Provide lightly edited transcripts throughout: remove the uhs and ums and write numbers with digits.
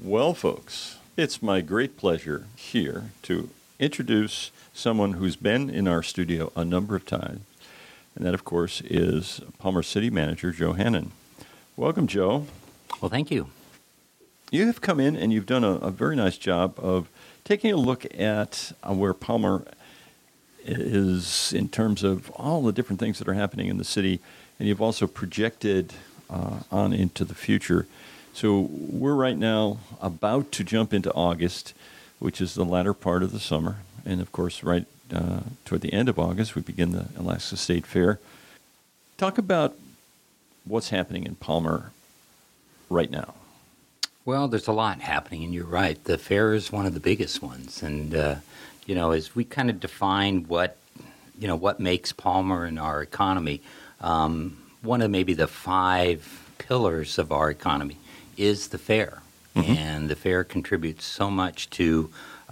Well, folks, it's my great pleasure here to introduce someone who's been in our studio a number of times, and that, of course, is Palmer City Manager Joe Hannon. Welcome, Joe. Well, thank you. You have come in and you've done a very nice job of taking a look at where Palmer is in terms of all the different things that are happening in the city, and you've also projected on into the future. So we're right now about to jump into August, which is the latter part of the summer. And, of course, right toward the end of August, we begin the Alaska State Fair. Talk about what's happening in Palmer right now. Well, there's a lot happening, and you're right. The fair is one of the biggest ones. And, as we kind of define what makes Palmer and our economy, one of maybe the 5 pillars of our economy is the fair. Mm-hmm. And the fair contributes so much to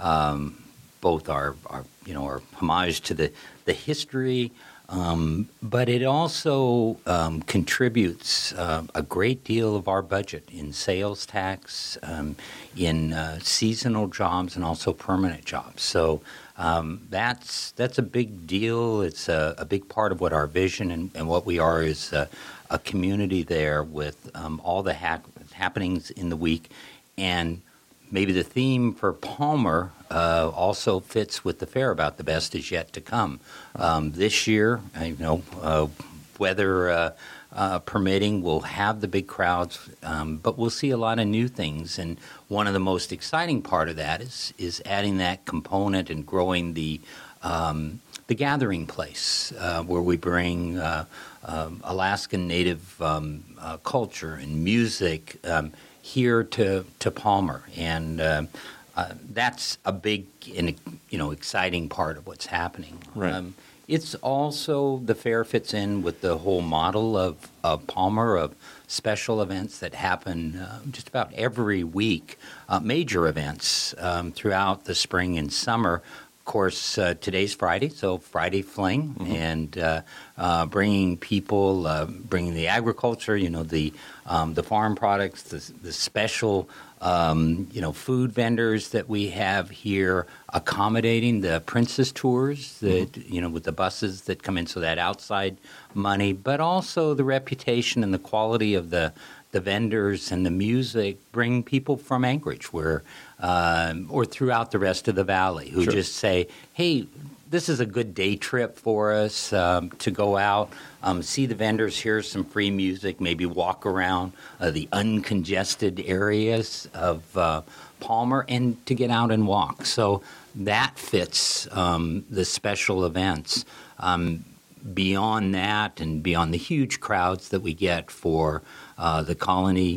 both our homage to the history, but it also contributes a great deal of our budget in sales tax, in seasonal jobs, and also permanent jobs. So that's a big deal. It's a big part of what our vision and what we are is a community there with all the happenings in the week. And maybe the theme for Palmer also fits with the fair about the best is yet to come. This year, weather permitting, we'll have the big crowds, but we'll see a lot of new things. And one of the most exciting part of that is adding that component and growing the gathering place where we bring Alaskan Native culture and music here to Palmer, and that's a big and exciting part of what's happening. Right. It's also the fair fits in with the whole model of Palmer of special events that happen just about every week, major events throughout the spring and summer. Of course, today's Friday, so Friday Fling, mm-hmm. and bringing people, bringing the agriculture, the farm products, the special, food vendors that we have here, accommodating the Princess Tours, that mm-hmm. With the buses that come in, so that outside money, but also the reputation and the quality of the vendors and the music bring people from Anchorage or throughout the rest of the valley who Sure. just say, hey, this is a good day trip for us to go out, see the vendors, hear some free music, maybe walk around the uncongested areas of Palmer and to get out and walk. So that fits the special events. Beyond that and beyond the huge crowds that we get for the Colony,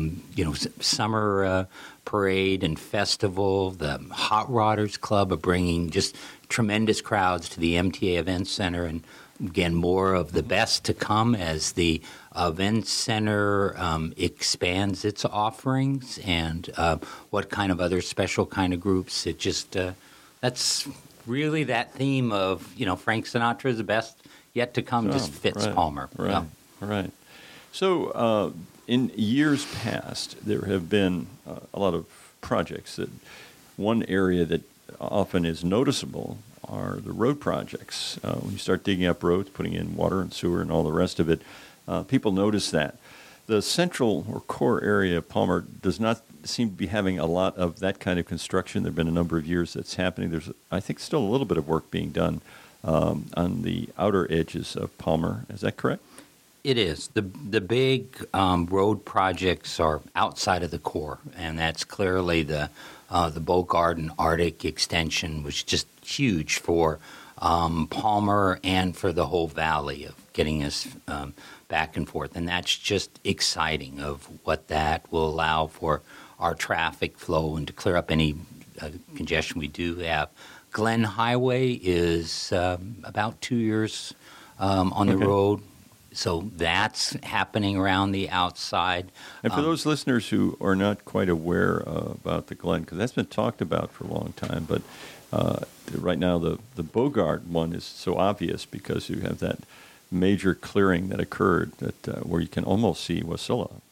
summer parade and festival, the Hot Rodders Club are bringing just tremendous crowds to the MTA Event Center, and again, more of the best to come as the Event Center expands its offerings and what kind of other special kind of groups. It just that's really that theme of Frank Sinatra's the best yet to come just fits right, Palmer. Right, yeah. right. So in years past, there have been a lot of projects. That one area that often is noticeable are the road projects. When you start digging up roads, putting in water and sewer and all the rest of it, people notice that. The central or core area of Palmer does not seem to be having a lot of that kind of construction. There have been a number of years that's happening. There's, I think, still a little bit of work being done on the outer edges of Palmer. Is that correct? It is. The big road projects are outside of the core, and that's clearly the Bogard and Arctic extension, was just huge for Palmer and for the whole valley of getting us back and forth. And that's just exciting of what that will allow for our traffic flow and to clear up any congestion we do have. Glen Highway is about 2 years on the road. So that's happening around the outside. And for those listeners who are not quite aware about the Glen, because that's been talked about for a long time, but right now the Bogard one is so obvious because you have that major clearing that occurred that where you can almost see Wasilla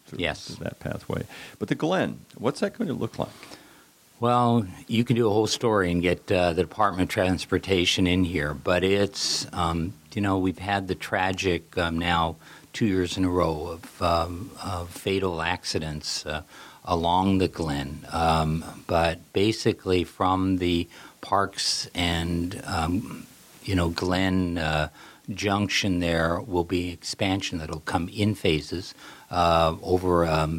Yes. through that pathway. But the Glen, what's that going to look like? Well, you can do a whole story and get the Department of Transportation in here, but it's, we've had the tragic now 2 years in a row of fatal accidents along the Glen. But basically from the parks and, Glen Junction there will be expansion that will come in phases over a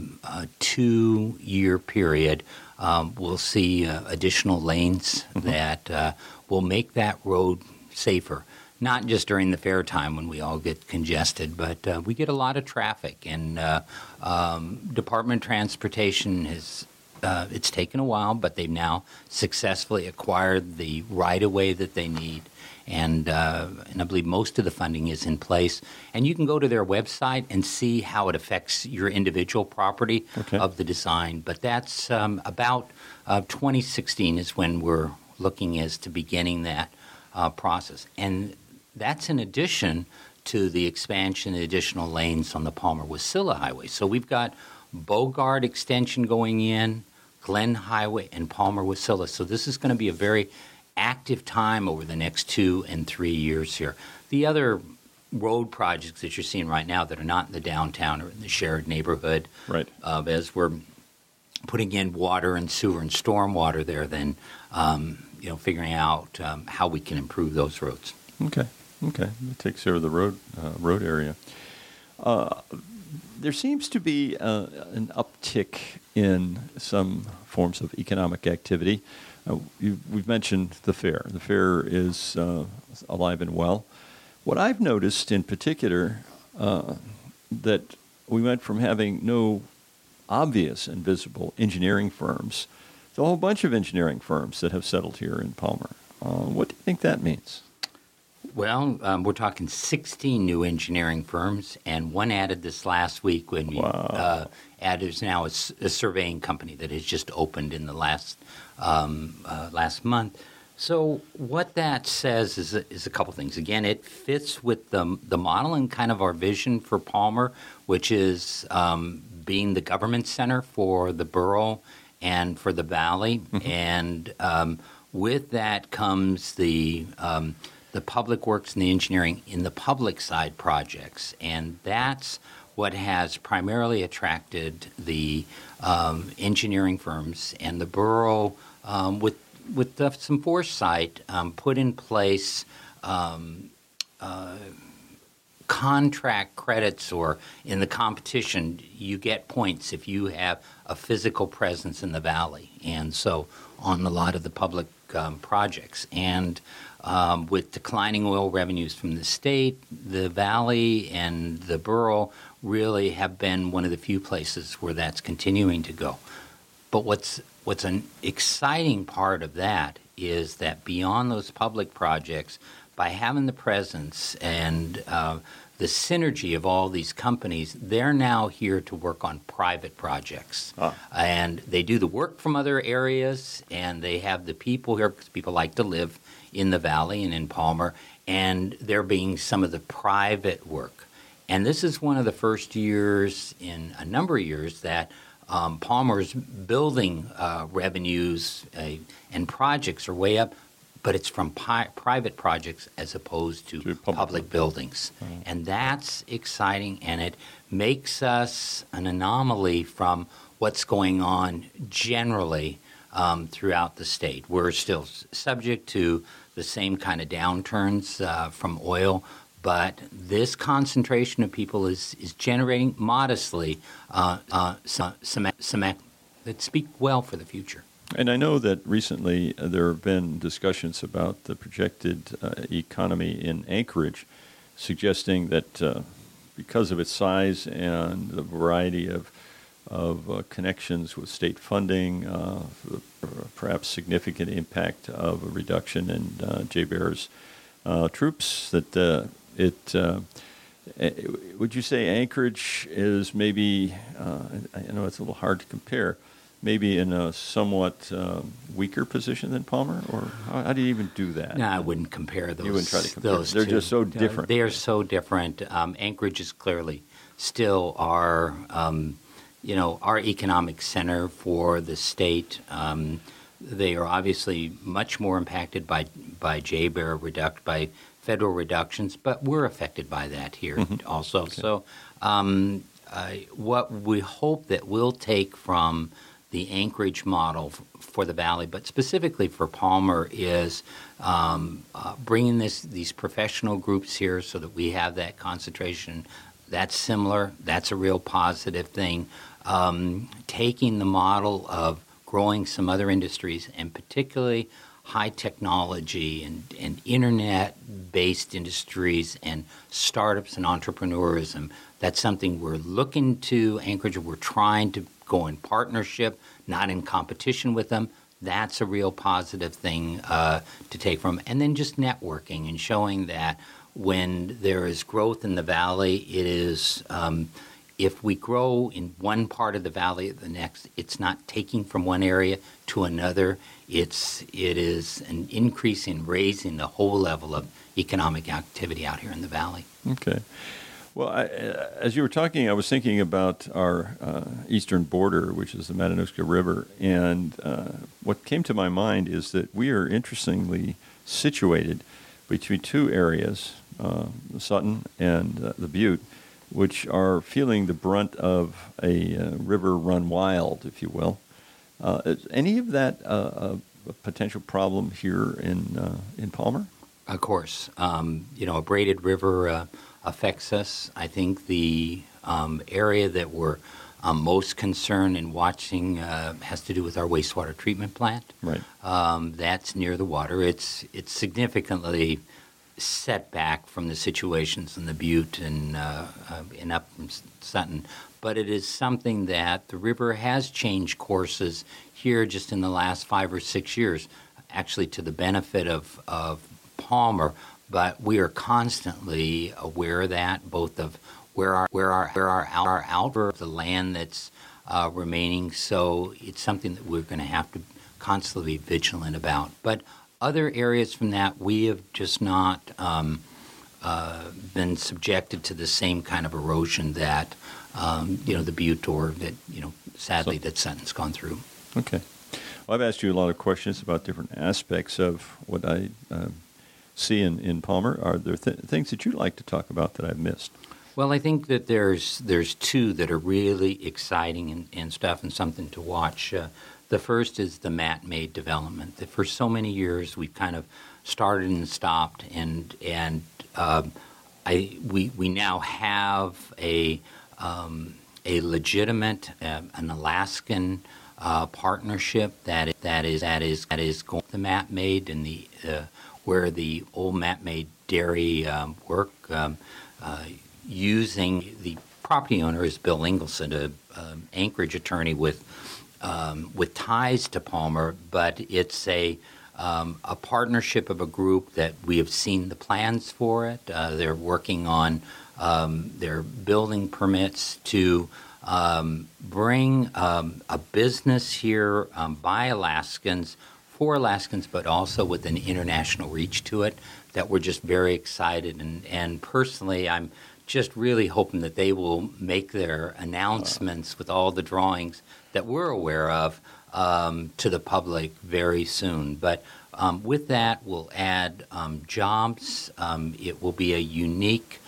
2-year period. We'll see additional lanes that will make that road safer, not just during the fair time when we all get congested, but we get a lot of traffic. And Department of Transportation has, it's taken a while, but they've now successfully acquired the right-of-way that they need. And I believe most of the funding is in place. And you can go to their website and see how it affects your individual property of the design. But that's about 2016 is when we're looking as to beginning that process. And that's in addition to the expansion of additional lanes on the Palmer-Wasilla Highway. So we've got Bogart Extension going in, Glen Highway, and Palmer-Wasilla. So this is going to be a very active time over the next 2 and 3 years here. The other road projects that you're seeing right now that are not in the downtown or in the shared neighborhood, Right. As we're putting in water and sewer and stormwater there, then figuring out how we can improve those roads. Okay. It takes care of the road area. There seems to be an uptick in some forms of economic activity. We've mentioned the fair. The fair is alive and well. What I've noticed in particular, that we went from having no obvious and visible engineering firms to a whole bunch of engineering firms that have settled here in Palmer. What do you think that means? Well, we're talking 16 new engineering firms, and one added this last week when we added now a surveying company that has just opened in the last month. So what that says is a couple things. Again, it fits with the model and kind of our vision for Palmer, which is being the government center for the borough and for the valley. Mm-hmm. And with that comes the public works and the engineering in the public side projects. And that's what has primarily attracted the engineering firms, and the borough, with some foresight, put in place contract credits, or in the competition, you get points if you have a physical presence in the valley. And so on a lot of the public projects. And with declining oil revenues from the state, the valley and the borough really have been one of the few places where that's continuing to go. But what's an exciting part of that is that beyond those public projects, by having the presence and the synergy of all these companies, they're now here to work on private projects. And they do the work from other areas, and they have the people here, because people like to live in the valley and in Palmer, and they're being some of the private work. And this is one of the first years in a number of years that Palmer's building revenues and projects are way up, but it's from private projects as opposed to public buildings. Mm-hmm. And that's exciting, and it makes us an anomaly from what's going on generally throughout the state. We're still subject to the same kind of downturns from oil, but this concentration of people is generating modestly some that speak well for the future. And I know that recently there have been discussions about the projected economy in Anchorage, suggesting that because of its size and the variety of connections with state funding, perhaps significant impact of a reduction in JBER's troops, that would you say Anchorage is maybe, I know it's a little hard to compare, maybe in a somewhat weaker position than Palmer? Or how do you even do that? No, I wouldn't compare those. You wouldn't try to compare. Those They're two. just so different. They are so different. Anchorage is clearly still our our economic center for the state. They are obviously much more impacted by by federal reductions, but we're affected by that here also. Okay. So what we hope that we'll take from the Anchorage model for the Valley, but specifically for Palmer, is bringing these professional groups here so that we have that concentration. That's similar. That's a real positive thing. Taking the model of growing some other industries, and particularly high technology and internet-based industries and startups and entrepreneurism. That's something we're looking to Anchorage. We're trying to go in partnership, not in competition with them. That's a real positive thing to take from. And then just networking and showing that when there is growth in the Valley, it is if we grow in one part of the Valley, the next, it's not taking from one area to another. It is an increase in raising the whole level of economic activity out here in the Valley. Okay. Well, as you were talking, I was thinking about our eastern border, which is the Matanuska River, and what came to my mind is that we are interestingly situated between two areas, Sutton and the Butte, which are feeling the brunt of a river run wild, if you will. Is any of that a potential problem here in Palmer? Of course. A braided river affects us. I think the area that we're most concerned in watching has to do with our wastewater treatment plant. Right. That's near the water. It's significantly set back from the situations in the Butte and up from Sutton. But it is something that the river has changed courses here just in the last 5 or 6 years, actually to the benefit of Palmer. But we are constantly aware of that, both of where our outflow, the land that's remaining. So it's something that we're going to have to constantly be vigilant about. But other areas from that, we have just not been subjected to the same kind of erosion that the Butte or that sadly that Sutton's gone through. Okay. Well, I've asked you a lot of questions about different aspects of what I see in Palmer. Are there things that you'd like to talk about that I've missed? Well, I think that there's two that are really exciting and stuff and something to watch. The first is the Matt-Made development. That for so many years we've kind of started and stopped, and we now have a legitimate an Alaskan partnership that is going the Matt-Made and the where the old Matt-Made dairy work using the property owner is Bill Ingleson, an Anchorage attorney with ties to Palmer, but it's a partnership of a group that we have seen the plans for it. They're working on their building permits to bring a business here by Alaskans, for Alaskans, but also with an international reach to it that we're just very excited. And personally, I'm just really hoping that they will make their announcements with all the drawings that we're aware of to the public very soon. But with that, we'll add jobs. It will be a unique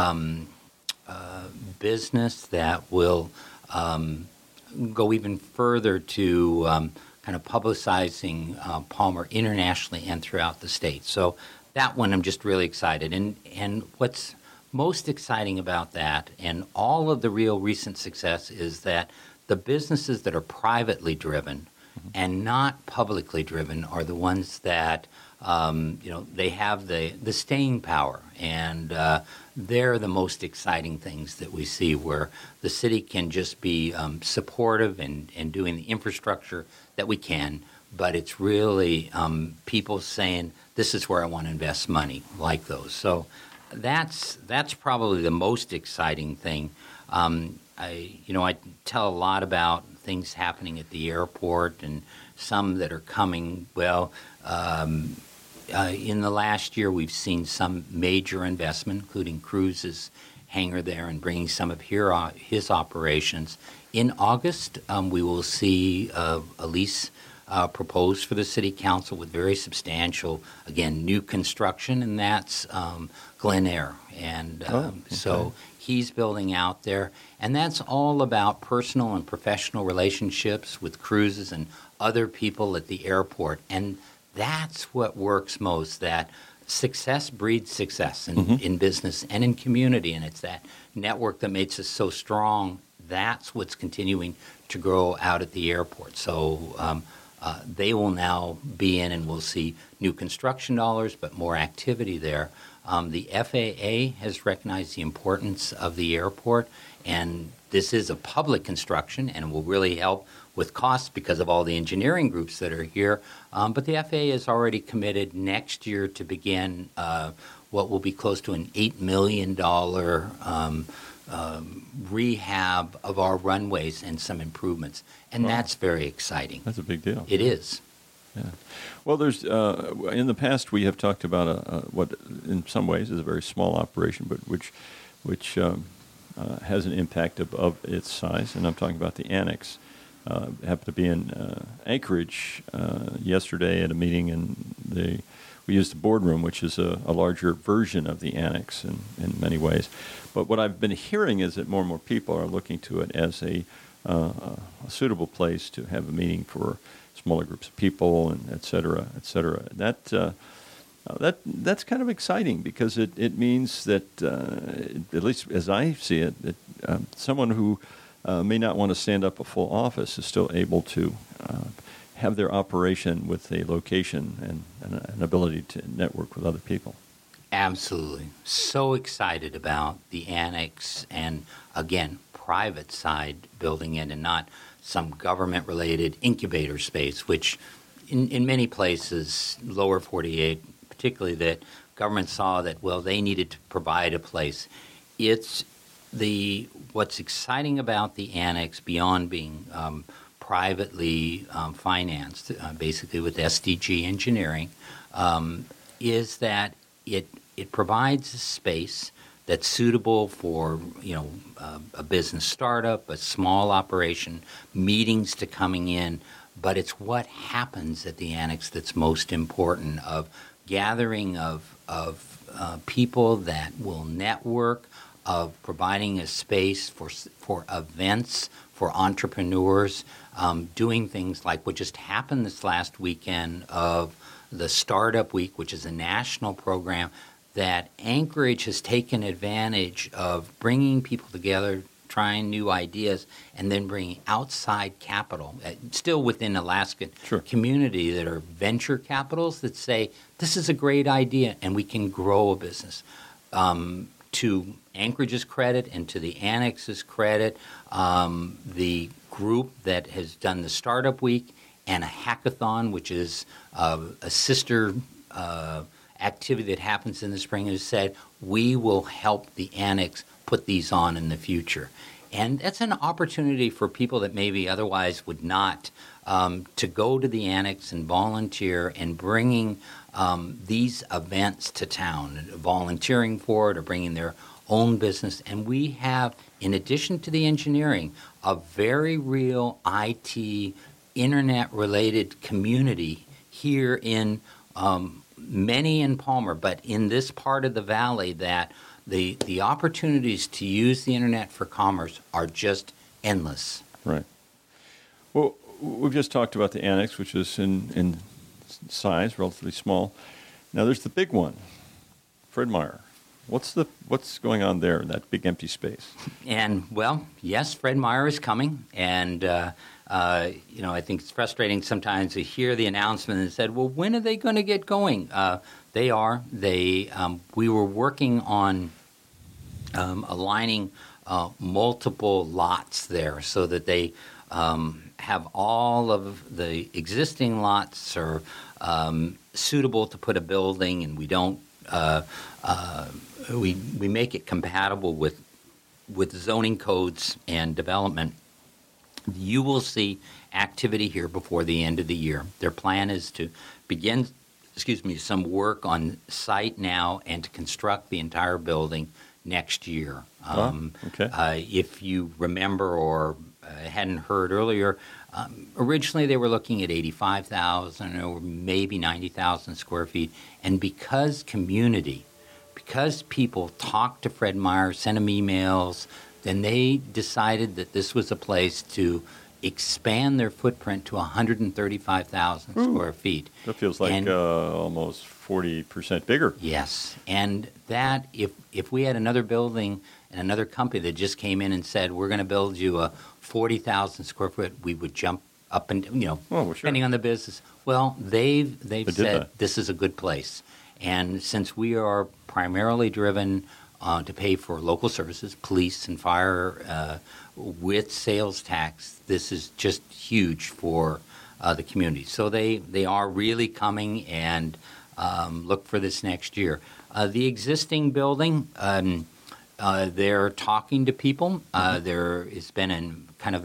business that will go even further to kind of publicizing Palmer internationally and throughout the state. So that one I'm just really excited. And what's most exciting about that and all of the real recent success is that the businesses that are privately driven and not publicly driven are the ones that they have the staying power, and they're the most exciting things that we see, where the city can just be supportive and doing the infrastructure that we can, but it's really people saying, this is where I want to invest money, like those. So that's probably the most exciting thing. I tell a lot about things happening at the airport and some that are coming. Well, in the last year, we've seen some major investment, including cruises, hangar there and bringing some of his operations. In August, we will see a lease proposed for the city council with very substantial, again, new construction, and that's Glen Air. And so he's building out there. And that's all about personal and professional relationships with cruises and other people at the airport. And that's what works most, that success breeds success in business and in community. And it's that network that makes us so strong. That's what's continuing to grow out at the airport. So they will now be in, and we'll see new construction dollars, but more activity there. The FAA has recognized the importance of the airport, and this is a public construction, and will really help with costs because of all the engineering groups that are here. But the FAA has already committed next year to begin what will be close to an $8 million rehab of our runways and some improvements. And that's very exciting. That's a big deal. It is. Yeah. Well, there's in the past we have talked about what in some ways is a very small operation, but which has an impact of its size, and I'm talking about the Annex. Happened to be in Anchorage yesterday at a meeting, and we used the boardroom, which is a larger version of the Annex in many ways. But what I've been hearing is that more and more people are looking to it as a suitable place to have a meeting for smaller groups of people, and et cetera, et cetera. That's kind of exciting because it means that, at least as I see it, that someone who may not want to stand up a full office is still able to have their operation with a location and an ability to network with other people. Absolutely. So excited about the Annex and, again, private side building it and not some government-related incubator space, which in many places, lower 48, particularly, that government saw that, well, they needed to provide a place. It's what's exciting about the Annex, beyond being privately financed, basically with SDG Engineering, is that it provides a space that's suitable for a business startup, a small operation, meetings to coming in. But it's what happens at the Annex that's most important, of gathering of people that will network, of providing a space for events, for entrepreneurs, doing things like what just happened this last weekend of the Startup Week, which is a national program that Anchorage has taken advantage of, bringing people together, trying new ideas, and then bringing outside capital, still within Alaskan community, that are venture capitals that say, this is a great idea and we can grow a business. To Anchorage's credit and to the Annex's credit, the group that has done the Startup Week and a hackathon, which is a sister activity that happens in the spring, has said, we will help the Annex put these on in the future. And that's an opportunity for people that maybe otherwise would not, to go to the Annex and volunteer and bringing these events to town, volunteering for it or bringing their own business. And we have, in addition to the engineering, a very real IT, internet-related community here in many in Palmer, but in this part of the valley, that the opportunities to use the internet for commerce are just endless. Right. Well, we've just talked about the Annex, which is in size, relatively small. Now there's the big one, Fred Meyer. What's going on there in that big empty space? And, well, yes, Fred Meyer is coming, and I think it's frustrating sometimes to hear the announcement and said, well, when are they going to get going? They are. We were working on aligning multiple lots there so that they have all of the existing lots are suitable to put a building, and we don't we make it compatible with zoning codes and development. You will see activity here before the end of the year. Their plan is to begin, some work on site now and to construct the entire building next year. Okay. If you remember or hadn't heard earlier, originally they were looking at 85,000 or maybe 90,000 square feet. And because people talked to Fred Meyer, sent him emails, then they decided that this was a place to expand their footprint to 135,000 square feet. That feels like almost 40% bigger. Yes, and that if we had another building and another company that just came in and said we're going to build you a 40,000 square foot, we would jump up and depending on the business. Well, they've said this is a good place, and since we are primarily driven to pay for local services, police and fire, with sales tax, this is just huge for the community. So they are really coming and look for this next year. The existing building, they're talking to people. There has been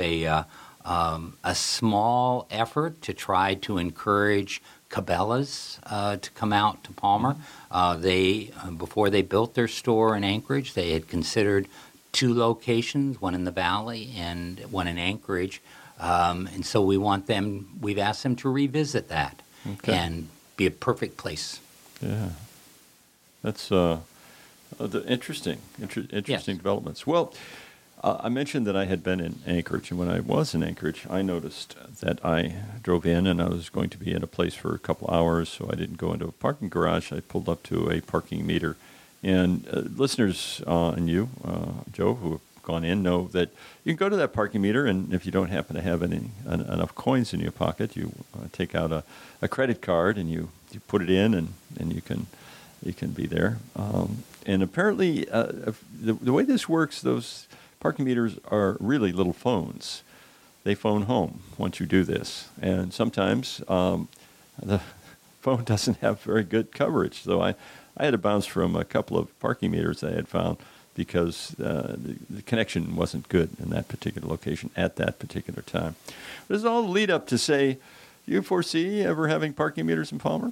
a small effort to try to encourage Cabela's to come out to Palmer. Before they built their store in Anchorage, they had considered 2 locations, one in the Valley and one in Anchorage. And so we've asked them to revisit that and be a perfect place. Yeah. That's interesting Yes. developments. Well, I mentioned that I had been in Anchorage, and when I was in Anchorage, I noticed that I drove in and I was going to be in a place for a couple hours, so I didn't go into a parking garage. I pulled up to a parking meter. And listeners and you, Joe, who have gone in, know that you can go to that parking meter, and if you don't happen to have enough coins in your pocket, you take out a credit card and you put it in, and you can be there. And apparently, the way this works, those parking meters are really little phones. They phone home once you do this, and sometimes the phone doesn't have very good coverage. So I had to bounce from a couple of parking meters I had found because the connection wasn't good in that particular location at that particular time. This is all the lead up to say, do you foresee ever having parking meters in Palmer?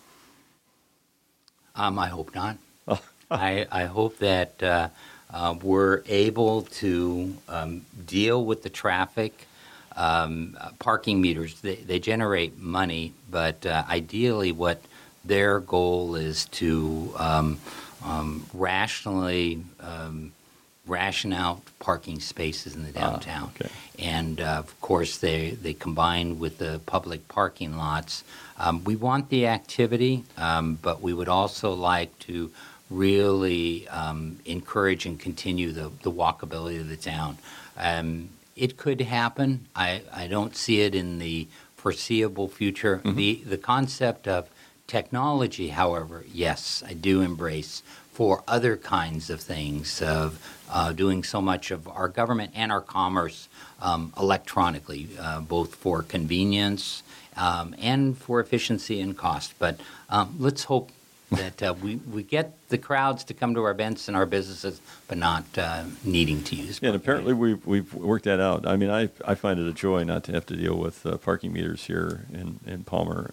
I hope not. I hope that we're able to deal with the traffic. Parking meters, they generate money, but ideally what their goal is to rationally ration out parking spaces in the downtown. And, of course, they combine with the public parking lots. We want the activity, but we would also like to really encourage and continue the walkability of the town. It could happen. I don't see it in the foreseeable future. The concept of technology, however, yes, I do embrace for other kinds of things, of doing so much of our government and our commerce electronically, both for convenience and for efficiency and cost. But let's hope that we get the crowds to come to our events and our businesses, but not needing to use. Yeah, and apparently we've worked that out. I mean, I find it a joy not to have to deal with parking meters here in Palmer.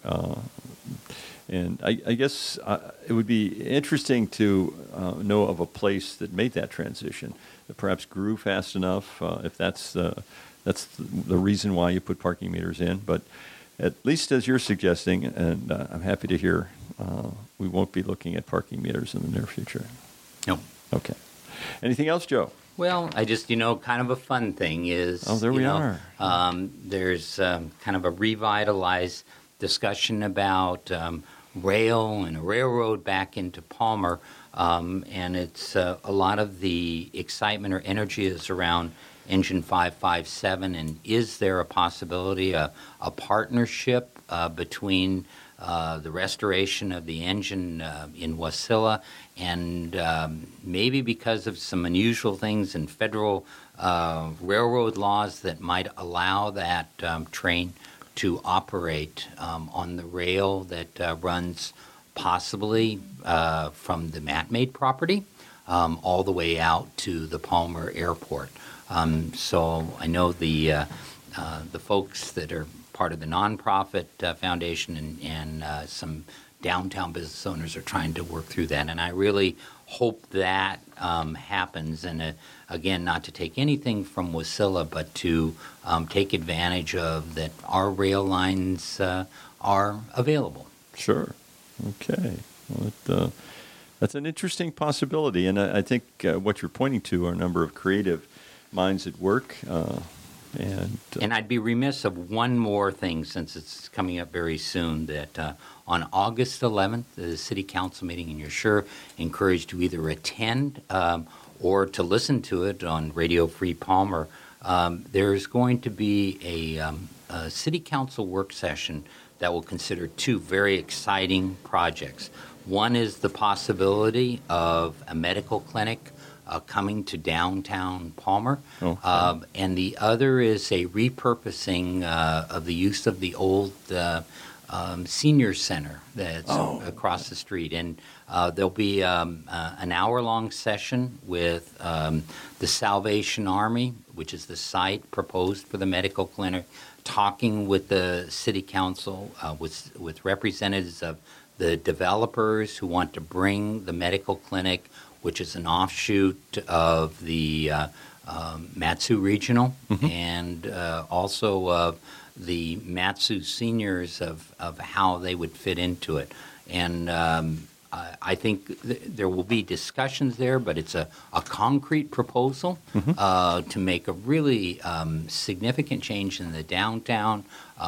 And I guess it would be interesting to know of a place that made that transition, that perhaps grew fast enough, if that's the reason why you put parking meters in. But at least as you're suggesting, and I'm happy to hear, we won't be looking at parking meters in the near future. No. Okay. Anything else, Joe? Well, I just, kind of a fun thing is... there we are. There's kind of a revitalized discussion about rail and a railroad back into Palmer, and it's a lot of the excitement or energy is around Engine 557, and is there a possibility, a partnership between the restoration of the engine in Wasilla and maybe because of some unusual things in federal railroad laws that might allow that train to operate on the rail that runs possibly from the Matt-Made property all the way out to the Palmer Airport. So I know the folks that are part of the nonprofit foundation and some downtown business owners are trying to work through that. And I really hope that happens. And again, not to take anything from Wasilla, but to take advantage of that our rail lines are available. Sure. Okay. Well, that's an interesting possibility, and I think what you're pointing to are a number of creative minds at work. And I'd be remiss of one more thing, since it's coming up very soon, that on August 11th, the City Council meeting, and you're sure encouraged to either attend or to listen to it on Radio Free Palmer, there's going to be a City Council work session that will consider two very exciting projects. One is the possibility of a medical clinic coming to downtown Palmer, and the other is a repurposing of the use of the old senior center that's across the street. And there'll be an hour-long session with the Salvation Army, which is the site proposed for the medical clinic, talking with the city council, with representatives of the developers who want to bring the medical clinic, which is an offshoot of the Matsu Regional, and also of the Matsu seniors of how they would fit into it. And I think there will be discussions there, but it's a concrete proposal to make a really significant change in the downtown.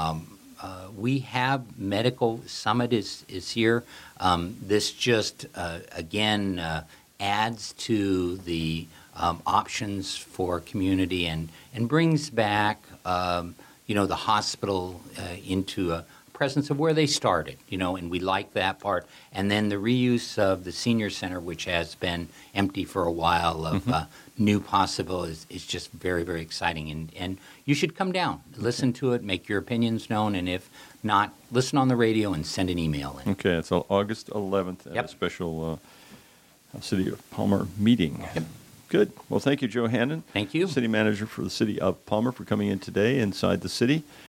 We have Medical Summit is here. This just, again, adds to the options for community and brings back, the hospital into a presence of where they started, and we like that part. And then the reuse of the senior center, which has been empty for a while, of new possibilities, is just very, very exciting. And you should come down, listen to it, make your opinions known, and if not, listen on the radio and send an email in. Okay, it's August 11th at a special City of Palmer meeting. Yep. Good. Well, thank you, Joe Hannon. Thank you. City Manager for the City of Palmer, for coming in today inside the city.